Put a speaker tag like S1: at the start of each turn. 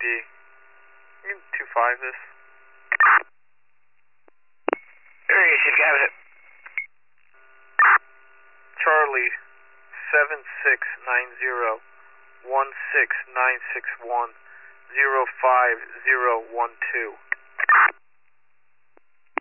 S1: You can 2-5 this.
S2: There you got it.
S1: Charlie 7690 16961 05012.